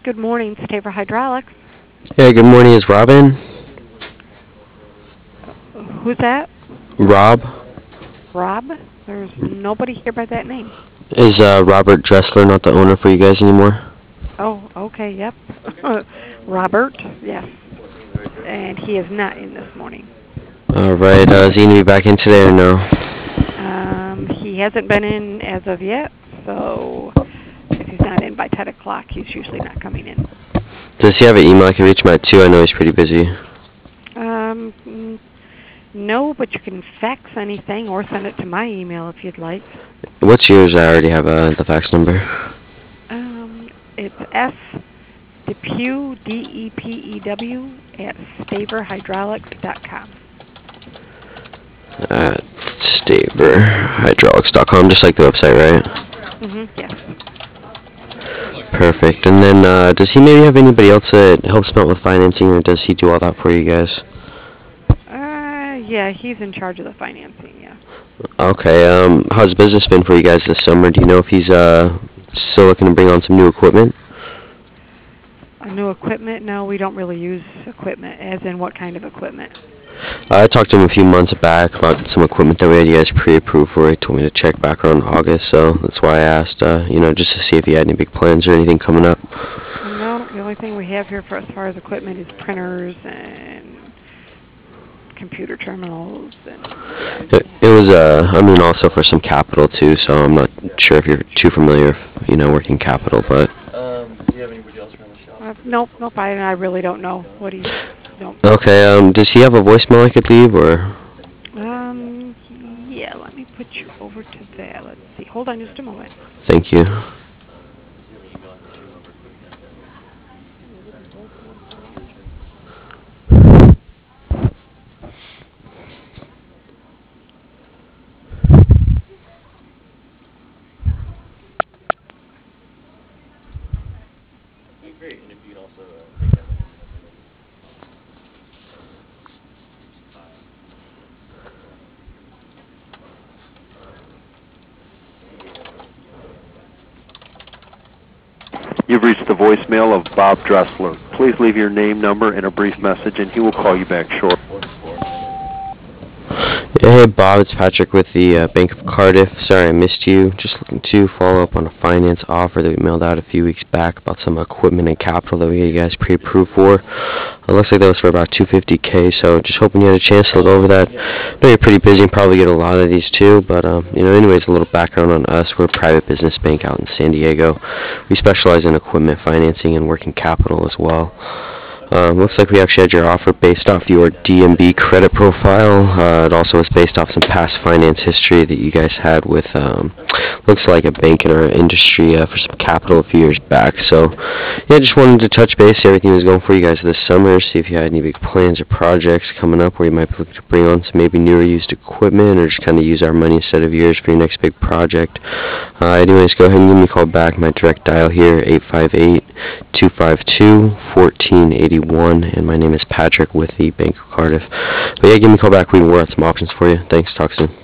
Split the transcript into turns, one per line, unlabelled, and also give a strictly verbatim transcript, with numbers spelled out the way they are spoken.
Good morning, Staver Hydraulics.
Hey, good morning. Is Robin?
Who's that?
Rob?
Rob? There's nobody here by that name.
Is uh, Robert Dressler not the owner for you guys anymore?
Oh, okay, yep. Robert, yes. And he is not in this morning.
Alright, uh, is he going to be back in today or no?
Um, he hasn't been in as of yet, so if he's not in by ten o'clock, he's usually not coming in.
Does he have an email I can reach him at too? I know he's pretty busy.
Um, mm, no, but you can fax anything or send it to my email if you'd like.
What's yours? I already have uh, the fax number.
Um, it's S Depew, D E P E W, at staver hydraulics dot com.
At staver hydraulics dot com, just like the website, right?
Mm-hmm, yes.
Perfect. And then, uh, does he maybe have anybody else that helps him out with financing, or does he do all that for you guys?
Uh, yeah, he's in charge of the financing, yeah.
Okay, um, how's business been for you guys this summer? Do you know if he's, uh, still looking to bring on some new equipment?
Uh, new equipment? No, we don't really use equipment, as in what kind of equipment?
Uh, I talked to him a few months back about some equipment that we had you guys pre-approved for. He told me to check back around August, so that's why I asked, uh, you know, just to see if he had any big plans or anything coming up.
No, the only thing we have here for as far as equipment is printers and computer terminals and, yeah.
It, it was, uh, I mean, also for some capital too, so I'm not sure if you're too familiar with, you know, working capital, but...
Um, does he have anybody else around the shop?
Uh, nope, nope, I, I really don't know what he... Don't.
Okay, um, does he have a voicemail I could leave, or...?
Um, yeah, let me put you over to that. Let's see. Hold on just a moment.
Thank you.
Great, and if you can also uh, take that number.
You've reached the voicemail of Bob Dressler. Please leave your name, number, and a brief message, and he will call you back shortly.
Hey Bob, it's Patrick with the uh, Bank of Cardiff. Sorry I missed you. Just looking to follow up on a finance offer that we mailed out a few weeks back about some equipment and capital that we had you guys pre-approved for. It looks like that was for about two hundred fifty K, so just hoping you had a chance to look over that. I know you're pretty busy and probably get a lot of these too, but um, you know, anyways, a little background on us. We're a private business bank out in San Diego. We specialize in equipment financing and working capital as well. Um, looks like we actually had your offer based off your D M B credit profile. Uh, it also was based off some past finance history that you guys had with, um, looks like a bank in our industry uh, for some capital a few years back. So, yeah, just wanted to touch base, see everything was going for you guys this summer, see if you had any big plans or projects coming up where you might be looking to bring on some maybe newer used equipment or just kind of use our money instead of yours for your next big project. Uh, anyways, go ahead and give me a call back. My direct dial here, eight five eight, two five two, one four eight one, and my name is Patrick with the Bank of Cardiff. But yeah, give me a call back. We can work out some options for you. Thanks. Talk soon.